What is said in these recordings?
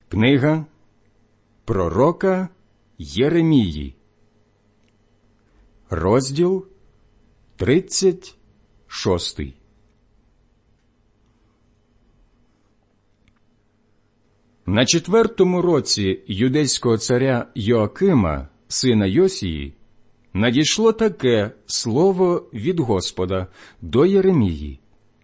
Книга пророка Єремії, розділ 36. На 4-му році юдейського царя Йоакима, сина Йосії, надійшло таке слово від Господа до Єремії.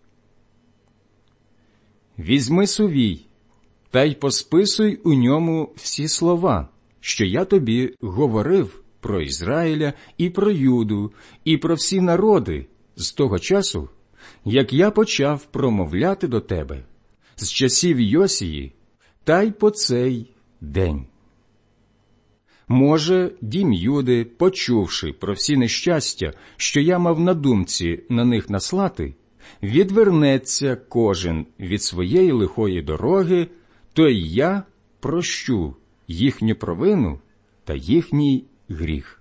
«Візьми сувій, та й посписуй у ньому всі слова, що я тобі говорив про Ізраїля і про Юду, і про всі народи з того часу, як я почав промовляти до тебе, з часів Йосії, та й по цей день. Може, дім Юди, почувши про всі нещастя, що я мав на думці на них наслати, відвернеться кожен від своєї лихої дороги, то й я прощу їхню провину та їхній гріх».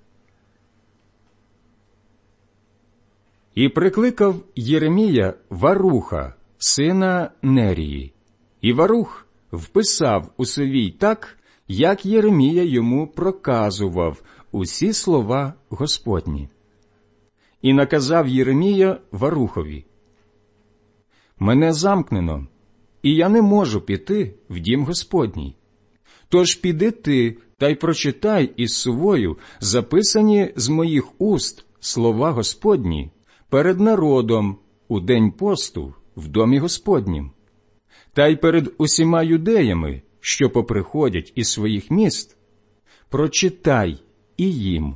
І прикликав Єремія Варуха, сина Нерії, і Варух вписав у сувій так, як Єремія йому проказував усі слова Господні. І наказав Єремія Варухові: «Мене замкнено, і я не можу піти в дім Господній. Тож піди ти та й прочитай із сувою записані з моїх уст слова Господні перед народом у день посту в домі Господнім, та й перед усіма юдеями, що поприходять із своїх міст, прочитай і їм.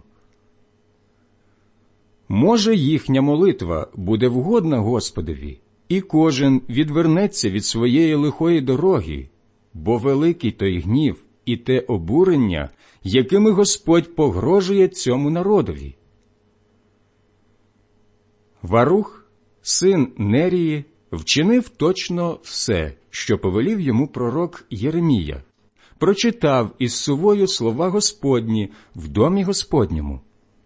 Може, їхня молитва буде вгодна Господові, і кожен відвернеться від своєї лихої дороги, бо великий той гнів і те обурення, якими Господь погрожує цьому народові». Варух, син Нерії, вчинив точно все, що повелів йому пророк Єремія, прочитав із сувою слова Господні в домі Господньому.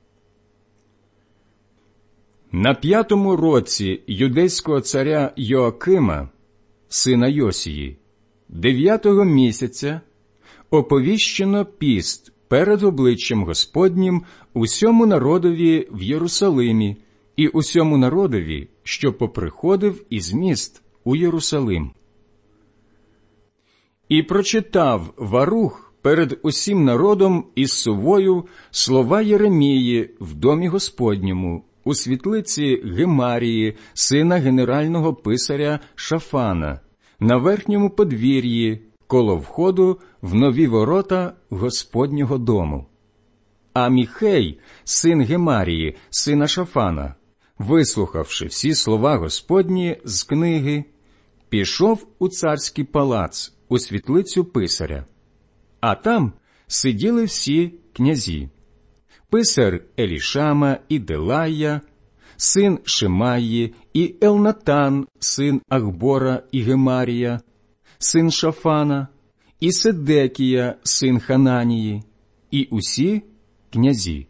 На 5-му році юдейського царя Йоакима, сина Йосії, 9-го місяця, оповіщено піст перед обличчям Господнім усьому народові в Єрусалимі і усьому народові, що поприходив із міст у Єрусалим. І прочитав Варух перед усім народом із сувою слова Єремії в домі Господньому, у світлиці Гемарії, сина генерального писаря Шафана, на верхньому подвір'ї, коло входу в нові ворота Господнього дому. А Міхей, син Гемарії, сина Шафана, вислухавши всі слова Господні з книги, пішов у царський палац, у світлицю писаря. А там сиділи всі князі: писар Елішама і Делая, син Шимаї, і Елнатан, син Ахбора і Гемарія, син Шафана, і Седекія, син Хананії, і усі князі.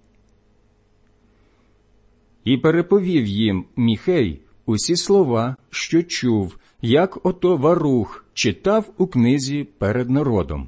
І переповів їм Міхей усі слова, що чув, як ото Варух читав у книзі перед народом.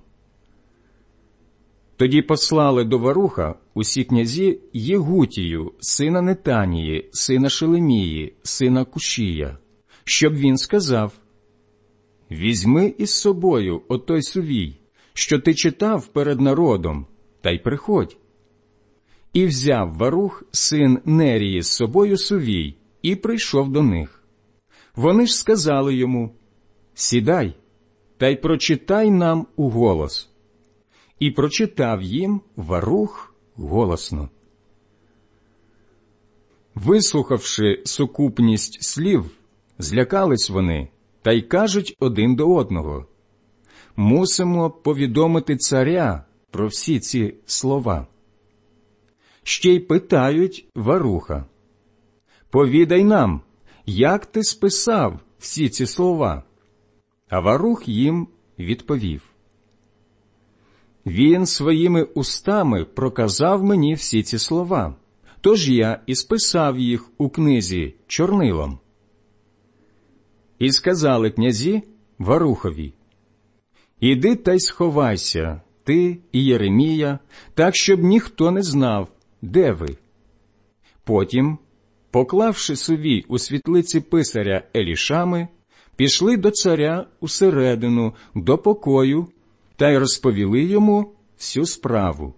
Тоді послали до Варуха усі князі Єгутію, сина Нетанії, сина Шелемії, сина Кушія, щоб він сказав: «Візьми із собою отой сувій, що ти читав перед народом, та й приходь». І взяв Варух, син Нерії, з собою сувій, і прийшов до них. Вони ж сказали йому: «Сідай, та й прочитай нам уголос». І прочитав їм Варух голосно. Вислухавши сукупність слів, злякались вони, та й кажуть один до одного: «Мусимо повідомити царя про всі ці слова». Ще й питають Варуха: «Повідай нам, як ти списав всі ці слова?» А Варух їм відповів: «Він своїми устами проказав мені всі ці слова, тож я і списав їх у книзі чорнилом». І сказали князі Варухові: Іди та й сховайся, ти і Єремія, так, щоб ніхто не знав, де ви. Потім, поклавши сувій у світлиці писаря Елішами, пішли до царя усередину, до покою, та й розповіли йому всю справу.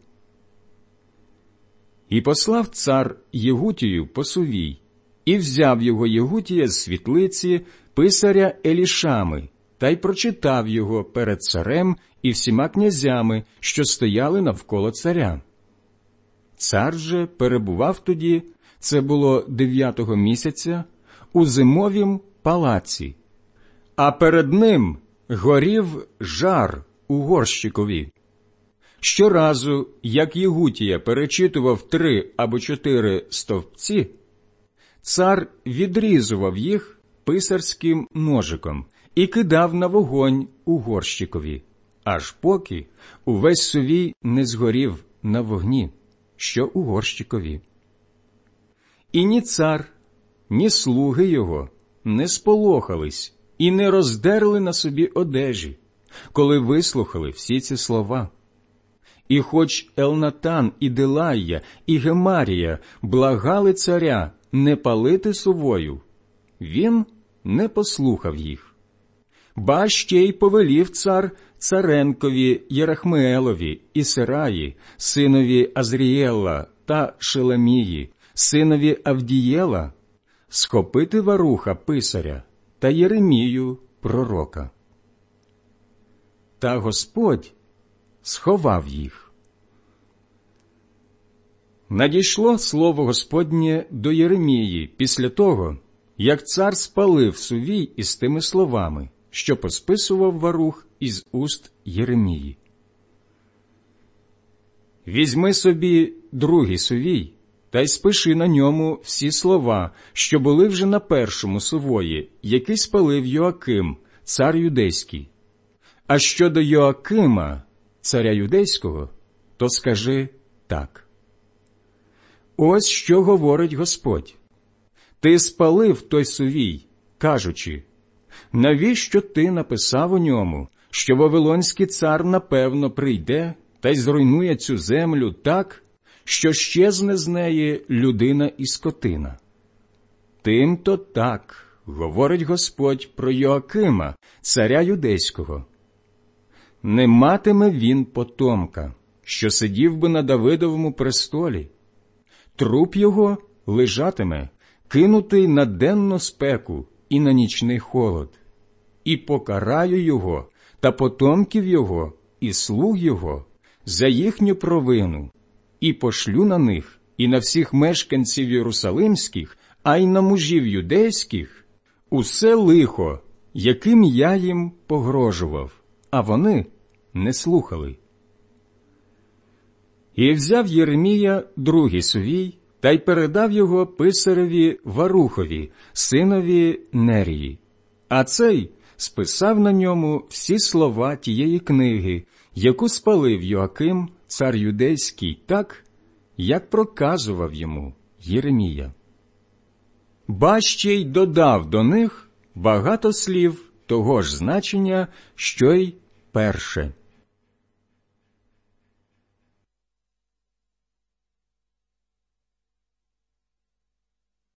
І послав цар Єгутію по сувій, і взяв його Єгутія з світлиці писаря Елішами, та й прочитав його перед царем і всіма князями, що стояли навколо царя. Цар же перебував тоді, це було 9-го місяця, у зимовім палаці, а перед ним горів жар у горщикові. Щоразу, як Єгутія перечитував 3 або 4 стовпці, цар відрізував їх писарським ножиком і кидав на вогонь у горщикові, аж поки увесь сувій не згорів на вогні, що у горщикові. І ні цар, ні слуги його не сполохались і не роздерли на собі одежі, коли вислухали всі ці слова. І хоч Елнатан і Делая, і Гемарія благали царя не палити сувою, він не послухав їх. Ба ще й повелів цар Царенкові Єрахмеелові і Сераї, синові Азрієла, та Шелемії, синові Авдієла, схопити Варуха писаря та Єремію пророка. Та Господь сховав їх. Надійшло слово Господнє до Єремії після того, як цар спалив сувій із тими словами, що посписував Варух із уст Єремії. Візьми собі другий сувій, та й спиши на ньому всі слова, що були вже на першому сувої, який спалив Йоаким, цар юдейський. А щодо Йоакима, царя юдейського, то скажи так. Ось що говорить Господь. Ти спалив той сувій, кажучи, навіщо ти написав у ньому, що Вавилонський цар напевно прийде та й зруйнує цю землю так, що щезне з неї людина і скотина? Тим-то так говорить Господь про Йоакима, царя юдейського. Не матиме він потомка, що сидів би на Давидовому престолі. Труп його лежатиме, кинутий на денну спеку і на нічний холод. І покараю його та потомків його і слуг його за їхню провину, і пошлю на них і на всіх мешканців єрусалимських, а й на мужів юдейських усе лихо, яким я їм погрожував, а вони не слухали. І взяв Єремія другий сувій та й передав його писареві Варухові, синові Нерії. А цей списав на ньому всі слова тієї книги, яку спалив Йоаким, цар юдейський, так, як проказував йому Єремія. Ба ще й додав до них багато слів того ж значення, що й перше.